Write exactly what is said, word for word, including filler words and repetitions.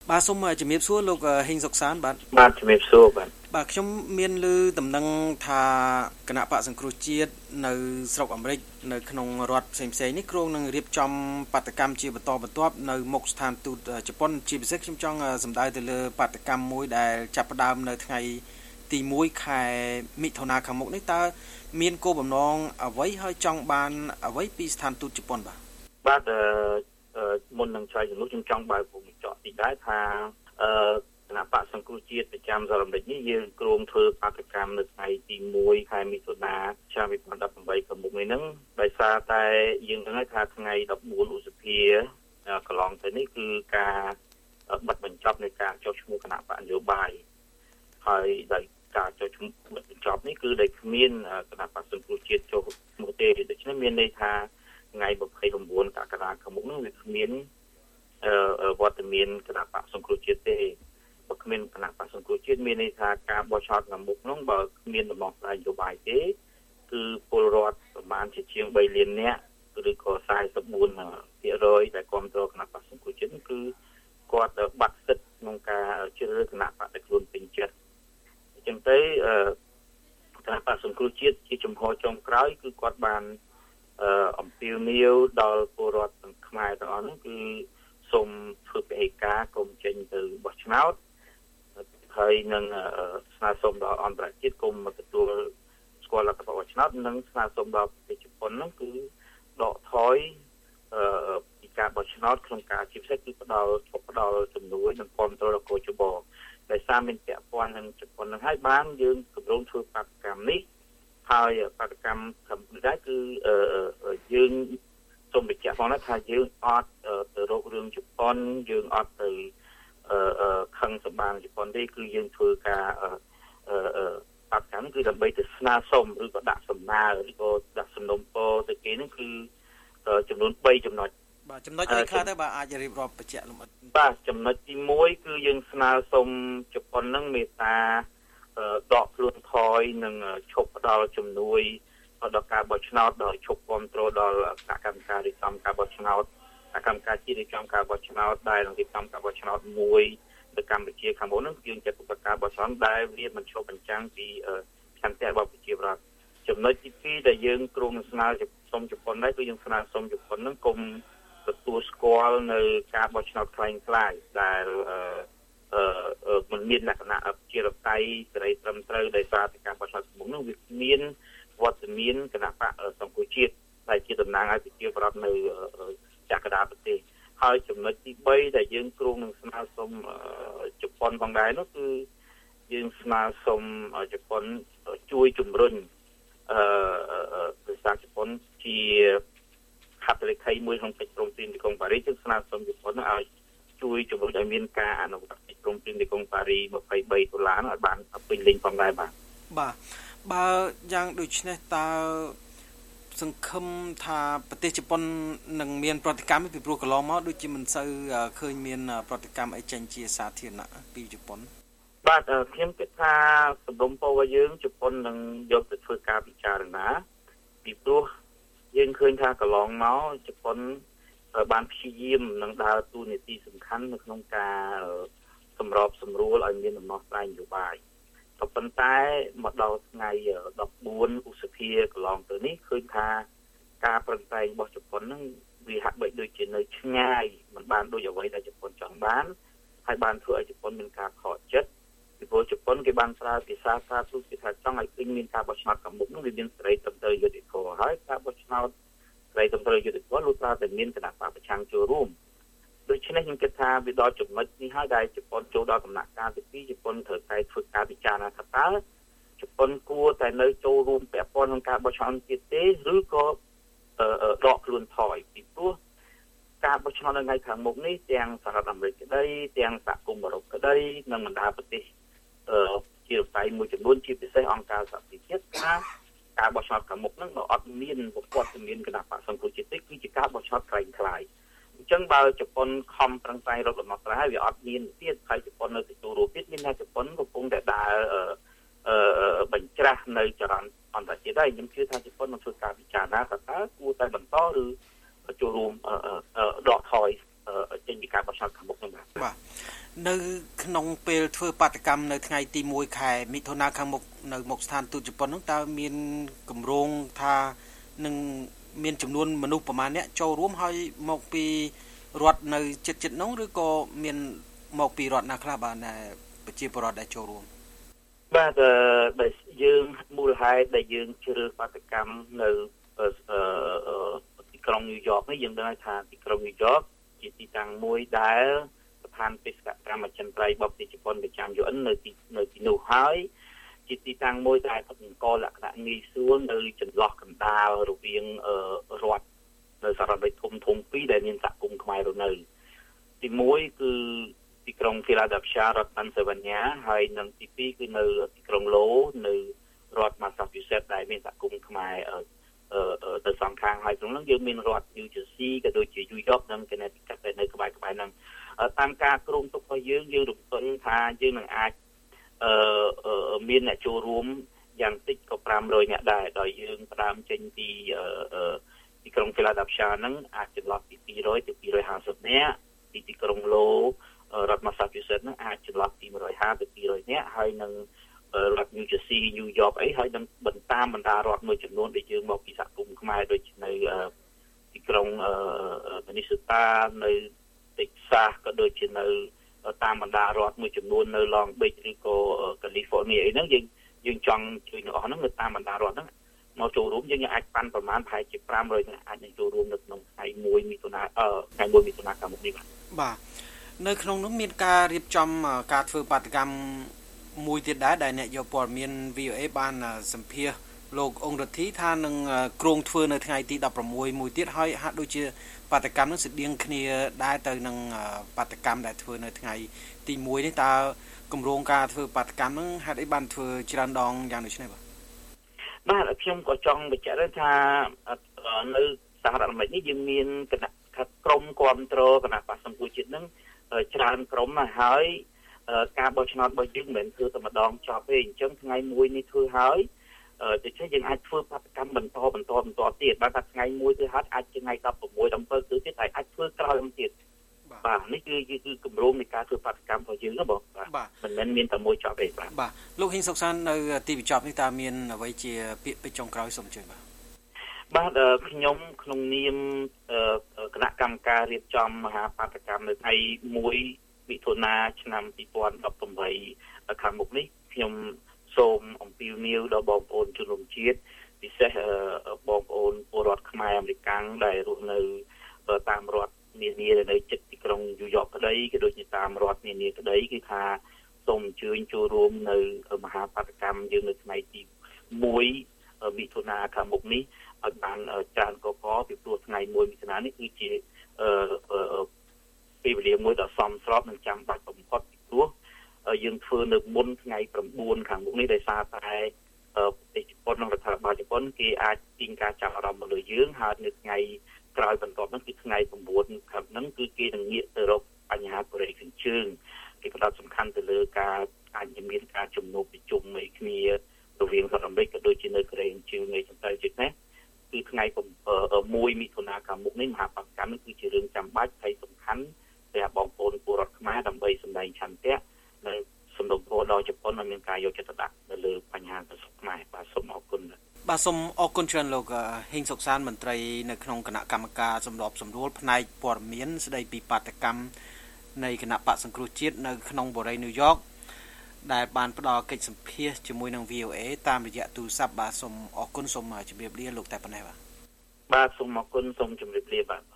បាទសូមជំរាបសួរលោកហេងសុកសានបាទបាទជំរាបសួរបាទបាទខ្ញុំមានឮដំណឹងថាគណៈបកសង្គ្រោះជាតិនៅស្រុកអាមេរិកនៅក្នុងរដ្ឋផ្សេងៗនេះគ្រោងនឹងរៀបចំបាតកម្មជាបន្តបន្ទាប់នៅមុខស្ថានទូតជប៉ុនជាពិសេសខ្ញុំចង់សម្ដៅទៅលើបាតកម្មមួយដែលចាប់ផ្ដើមនៅថ្ងៃទីមួយខែមិថុនាខាងមុខនេះតើមានគោលបំណងអ្វីហើយចង់បានអ្វីពីស្ថានទូតជប៉ុនបាទបាទមុននឹងឆ្លើយចំនួនខ្ញុំចង់បើកពុំចោតទីដែរថាអឺគណៈបកសង្គ្រោះជាតិប្រចាំសហរដ្ឋអាមេរិកនេះយើងគ្រោងធ្វើបាតកម្មនៅថ្ងៃទីមួយខែមិថុនាឆ្នាំពីរពាន់ដប់ប្រាំបីខាងមុខនេះហ្នឹងដោយសារតែយើងដឹងថាថ្ងៃដប់បួនឧសភាកន្លងទៅនេះគឺការបិទបញ្ចប់នៃការចុះឈ្មោះគណៈបកនយោបាយហើយដោយការចុះឈ្មោះបិទបញ្ចប់នេះគឺដែលគ្មានគណៈបកសង្គ្រោះជាតិចុះឈ្មោះទេដូច្នេះមានន័យថាថ្ងៃยี่สิบเก้ากក្កដាខាងមុខនោះវាគ្មានអឺវត្តមានគណៈបកសង្គ្រោះជាតិទេបើគ្មានគណៈបកសង្គ្រោះជាតិមានន័យថាការបោះឆ្នោតខាងមុខនោះបើគ្មានដំណោះស្រាយនយោបាយទេគឺពលរដ្ឋប្រមាណជាជាងបីលាននាក់ឬក៏សែនបួនភាគរយដែលគ្រប់គ្រងគណៈបកសង្គ្រោះជាតិគឺគាត់បាត់សិទ្ធិក្នុងការជ្រើសរើសគណៈបកដែលខ្លួនពេញចិត្តអញ្ចឹងទៅគណៈបកសង្គ្រោះជាតិជាចំហចុងក្រោយគឺគាត់បានអឺអំពាវនាវដល់ពលរដ្ឋខ្មែរទាំងអស់នោះគឺសូមធ្វើពិធីការកុំចេញទៅបោះឆ្នោតហើយនឹងស្នើសុំដល់អន្តរជាតិកុំទទួលស្គាល់លទ្ធផលបោះឆ្នោតនិងស្នើសុំដល់ប្រទេសជប៉ុននោះគឺដកថយអឺពីការបោះឆ្នោតក្នុងការជាពិសេសគឺផ្ដល់ផ្ដល់ជំនួយនិងគ្រប់គ្រងដល់កោជបដោយសារមានពាក់ព័ន្ធនឹងជប៉ុននឹងហើយបានយើងកម្រងធ្វើបាតកម្មនេះហើយបាតកម្មធម្មតាគឺយើងសូមបញ្ជាក់ផងណាថាយើងអត់ទៅរករឿងជប៉ុនយើងអត់ទៅខឹងសម្បានជប៉ុនទេគឺយើងធ្វើការបាតកម្មគឺដើម្បីទៅស្នើសុំឬក៏ដាក់សំណើឬក៏ដាក់សំណុំពរទៅគេនឹងគឺចំនួនបីចំណុចបាទចំណុចនេះខ្លះទៅបាទអាចរៀបរាប់បញ្ជាក់លម្អិតបាទចំណុចទីមួយគឺយើងស្នើសុំជប៉ុននឹងមេត្តាដកខ្លួនថយនិងឈប់ផ្ដល់ជំនួយដល់ការបោះឆ្នោតដោយឈប់គ្រប់គ្រងដល់គណៈកម្មការរៀបចំការបោះឆ្នោតគណៈកម្មការជាតិរៀបចំការបោះឆ្នោតដែលនឹងរៀបចំការបោះឆ្នោតមួយនៅកម្ពុជាខាងមុខនោះយើងចាត់ទុកការបោះឆ្នោតដែលវាមិនឆ្លុះបញ្ចាំងពីឆន្ទៈរបស់ប្រជាពលរដ្ឋចំណុចទីពីរដែលយើងគ្រោងស្នើសុំជប៉ុនដែរគឺយើងស្នើសុំជប៉ុននឹងគុំទទួលស្គាល់នៅការបោះឆ្នោតខ្លាំងខ្លាយដែលអឺមិនមានលក្ខណៈជារតៃសេរីត្រឹមត្រូវដោយសារតែការបោះឆ្នោតខាងមុខនោះវាមានវត្តមានគណៈបកសង្គ្រោះជាតិដែលជាតំណាងឲ្យប្រជាពលរដ្ឋនៅចក្រដាលប្រទេសហើយចំណុចទីបីដែលយើងគ្រោងនឹងស្នើសុំជប៉ុនផងដែរនោះគឺយើងស្នើសុំជប៉ុនជួយជំរុញអឺប្រទេសជប៉ុនជាហត្ថលេខីមួយក្នុងកិច្ចព្រមព្រៀងទីក្រុងប៉ារីសយើងស្នើសុំជប៉ុនឲ្យជួយជំរុញឲ្យមានការអនុវត្តកិច្ចព្រមព្រៀងទីក្រុងប៉ារីសยี่สิบสามដុល្លារនោះឲ្យបានពេញលេញផងដែរបាទបាទបើយ៉ាងដូចនេះតើសង្ឃឹមថាប្រទេសជប៉ុននឹងមានប្រតិកម្មពីព្រោះកន្លងមកដូចជាមិនសូវឃើញមានប្រតិកម្មអីចេញជាសាធារណៈពីជប៉ុនបាទខ្ញុំគិតថាសំណុំពររបស់យើងជប៉ុននឹងយកទៅធ្វើការពិចារណាពីព្រោះយើងឃើញថាកន្លងមកជប៉ុនបានព្យាយាមនឹងដើរតួនាទីសំខាន់នៅក្នុងការសម្របសម្រួលឲ្យមានដំណោះស្រាយនយោបាយក៏ប៉ុន្តែមកដល់ថ្ងៃដប់បួនឧសភាកន្លងទៅនេះឃើញថាការប្រឹងប្រែងរបស់ជប៉ុនហ្នឹងវាហាក់បីដូចជានៅឆ្ងាយមិនបានដូចអ្វីដែលជប៉ុនចង់បានហើយបានធ្វើឲ្យជប៉ុនមានការខកចិត្តពីព្រោះជប៉ុនគេបានប្រើភាសាការទូតគេថាចង់ឲ្យឃើញមានការបោះឆ្នោតខាងមុខនោះវាមានសេរីត្រឹមត្រូវយុត្តិធម៌ហើយការបោះឆ្នោតសេរីត្រឹមត្រូវយុត្តិធម៌លុះត្រាតែមានគណៈបកប្រឆាំងចូលរួមដូច្នេះខ្ញុំគិតថាវាដល់ចំណុចនេះហើយដែលជប៉ុនចូលដល់ដំណាក់កាលទីពីរជប៉ុនត្រូវតែធ្វើការពិចារណាថាតើជប៉ុនគួរតែនៅចូលរួមពាក់ព័ន្ធក្នុងការបោះឆ្នោតទៀតទេឬក៏ដកខ្លួនថយពីព្រោះការបោះឆ្នោតនៅថ្ងៃខាងមុខនេះទាំងសហរដ្ឋអាមេរិកក្តីទាំងសហគមន៍អឺរ៉ុបក្តីនិងបណ្ដាប្រទេសជារតៃមួយចំនួនជាពិសេសអង្គការសហប្រជាជាតិថាការបោះឆ្នោតខាងមុខហ្នឹងបើអត់មានវត្តមានគណៈបកសង្គ្រោះជាតិទេគឺជាការបោះឆ្នោតក្លែងក្លាយអញ្ចឹងបើជប៉ុនខំប្រឹងប្រែងរកដំណោះស្រាយហើយវាអត់មានទៀតហើយជប៉ុននៅទទួលរួមទៀតមានថាជប៉ុនកំពុងតែដើរអឺបញ្ច្រាស់នៅចរន្តអន្តរជាតិហើយខ្ញុំជឿថាជប៉ុននឹងធ្វើការពិចារណាថាតើគួរតែបន្តឬចូលរួមដកថយចេញពីការបោះឆ្នោតខាងមុខនោះបាទបាទនៅក្នុងពេលធ្វើបាតកម្មនៅថ្ងៃទីមួយខែមិថុនាខាងមុខនៅមុខស្ថានទូតជប៉ុននោះតើមានគម្រោងថានឹងមានចំនួនមនុស្សប្រមាណអ្នកចូលរួមហើយមកពីរដ្ឋនៅជិតៗនោះឬក៏មានមកពីរដ្ឋណាខ្លះបាទប្រជាពលរដ្ឋដែលចូលរួមបាទដែលយើងមូលហេតុដែលយើងជ្រើសបាតកម្មនៅទីក្រុងញូវយ៉កនេះយើងដឹងថាទីក្រុងញូវយ៉កជាទីតាំងមួយដែលស្ថានបេសកកម្មអចិន្ត្រៃយ៍របស់ប្រទេសជប៉ុនប្រចាំយូអិននៅទីនៅទីនោះហើយជាទីតាំងមួយដែលបង្កលក្ខណៈងាយស្រួលនៅចន្លោះកណ្ដាលរវាងរដ្ឋនៅសហរដ្ឋអាមេរិកធំធំពីរដែលមានសហគមន៍ខ្មែររស់នៅទីមួយគឺទីក្រុង Philadelphia រដ្ឋ Pennsylvania ហើយនិងទីពីរគឺនៅទីក្រុង Lowell នៅរដ្ឋ Massachusetts ដែលមានសហគមន៍ខ្មែរអឺទៅសងខាងហើយក្នុងនោះយើងមានរដ្ឋ New Jersey ក៏ដូចជា New York និង Connecticut ដែលនៅក្បែរៗហ្នឹងតាមការគ្រោងទុករបស់យើងយើងរំពឹងថាយើងនឹងអាចអឺមានអ្នកចូលរួមយ៉ាងតិចក៏five hundredនាក់ដែរដោយយើងផ្ដើមចេញពីទីក្រុង Philadelphia ហ្នឹងអាចចន្លោះពីtwo hundredទៅtwo hundred fiftyនាក់ទីទីក្រុង Lowell រដ្ឋ Massachusetts ហ្នឹងអាចចន្លោះពីone hundred fiftyទៅtwo hundredនាក់ហើយនឹងរដ្ឋ New Jersey New York អីហើយនឹងបន្តតាមបណ្ដារដ្ឋមួយចំនួនដែលយើងមកពីសហគមន៍ខ្មែរដូចនៅទីក្រុង Minnesota នៅ Texas ក៏ដូចជានៅតាមបណ្ដារដ្ឋមួយចំនួននៅ Long Beach ឬក៏ California អីហ្នឹងយើងយើងចង់ជួយអ្នកហ្នឹងនៅតាមបណ្ដារដ្ឋហ្នឹងមកចូលរួមយើងអាចប៉ាន់ប្រមាណប្រហែលជាfive hundredនាក់អាចនឹងចូលរួមនៅក្នុងថ្ងៃoneមិថុនាអឺថ្ងៃoneមិថុនាខាងមុខនេះបាទបាទនៅក្នុងនោះមានការរៀបចំការធ្វើបាតកម្មមួយទៀតដែរដែលអ្នកយកព័ត៌មាន V O A បានសម្ភាសលោកអង្គរដ្ឋីថានឹងគ្រោងធ្វើនៅថ្ងៃទីsixteenមួយទៀតហើយហាក់ដូចជាបាតកម្មនឹងស្តៀងគ្នាដែរទៅនឹងបាតកម្មដែលធ្វើនៅថ្ងៃទីoneនេះតើគម្រោងការធ្វើបាតកម្មនឹងហេតុអីបានធ្វើច្រើនដងយ៉ាងដូចនេះបាទបាទខ្ញុំក៏ចង់បញ្ជាក់ដែរថានៅសហរដ្ឋអាមេរិកនេះយើងមានគណៈក្រុមគាំទ្រគណៈបក្សសង្គ្រោះជាតិនឹងច្រើនក្រុមណាស់ហើយការបោះឆ្នោតរបស់យើងមិនមែនធ្វើតែម្ដងចប់ទេអញ្ចឹងថ្ងៃមួយនេះធ្វើហើយដូច្នេះយើងអាចធ្វើបាតកម្មបន្តបន្តបន្តទៀតបើថាថ្ងៃមួយធ្វើហើយអាចថ្ងៃsixteen seventeenគឺទៀតហើយអាចធ្វើក្រោយមកទៀតបាទនេះគឺគឺគម្រោងនៃការធ្វើបាតកម្មរបស់យើងណាបងបាទមិនមែនមានតែមួយចប់ទេបាទបាទលោកហ៊ីងសុកសាននៅទីបញ្ចប់នេះតើមានអ្វីជាពាក្យពេចន៍ចុងក្រោយសូមអញ្ជើញបាទបាទខ្ញុំក្នុងនាមគណៈកម្មការរៀបចំមហាបាតកម្មនៅថ្ងៃoneមិថុនាឆ្នាំtwenty eighteenខាងមុខនេះខ្ញុំសូមអំពាវនាវដល់បងប្អូនជនរួមជាតិពិសេសបងប្អូនពលរដ្ឋខ្មែរអាមេរិកដែលរស់នៅតាមរដ្ឋនានានៅជិតទីក្រុងញូវយ៉កក្តីក៏ដូចជាតាមរដ្ឋនានាក្តីគឺថាសូមអញ្ជើញចូលរួមនៅមហាបាតកម្មយើងនៅថ្ងៃទីoneមិថុនាខាងមុខនេះឲ្យបានច្រើនកកពីព្រោះថ្ងៃoneមិថុនានេះគឺជាពេលវេលាមួយដ៏សមស្របនិងចាំបាច់បំផុតពីព្រោះយើងធ្វើនៅមុនថ្ងៃnineខាងមុខនេះដោយសារតែប្រទេសជប៉ុននិងរដ្ឋាភិបាលជប៉ុនគេអាចទាញការចាប់អារម្មណ៍មកលើយើងហើយនៅថ្ងៃក្រោយបន្ទាប់ហ្នឹងគឺថ្ងៃnineខាងហ្នឹងគឺគេនឹងងាកទៅរកបញ្ហាកូរ៉េខាងជើងគេផ្ដោតសំខាន់ទៅលើការអាចមានការជំនួបប្រជុំនៃគ្នារវាងសហរដ្ឋអាមេរិកក៏ដូចជានៅកូរ៉េខាងជើងនៃចន្ទៃជាតិនេះគឺថ្ងៃoneមិថុនាខាងមុខនេះមហាបាតកម្មនេះគឺជារឿងចាំបាច់ហើយសំខាន់សម្រាប់បងប្អូនពលរដ្ឋខ្មែរដើម្បីសម្ដែងឆន្ទៈនៅសំណុំពរដល់ជប៉ុនឲ្យមានការយកចិត្តទុកដាក់នៅលើបញ្ហាប្រសពខ្មែរបាទសូមអរគុណបាទសូមអរគុណច្រើនលោកហ៊ីងសុកសានមន្ត្រីនៅក្នុងគណៈកម្មការសម្របសម្រួលផ្នែកព័ត៌មានស្ដីពីបាតកម្មនៃគណៈបកសង្គ្រោះជាតិនៅក្នុងបូរីញូវយ៉កដែលបានផ្ដល់កិច្ចសម្ភាសជាមួយនឹង V O A តាមរយៈទូរស័ព្ទបាទសូមអរគុណសូមជម្រាបលាលោកតែប៉ុណ្ណេះបាទបាទសូមអរគុណសូមជម្រាបលាបាទ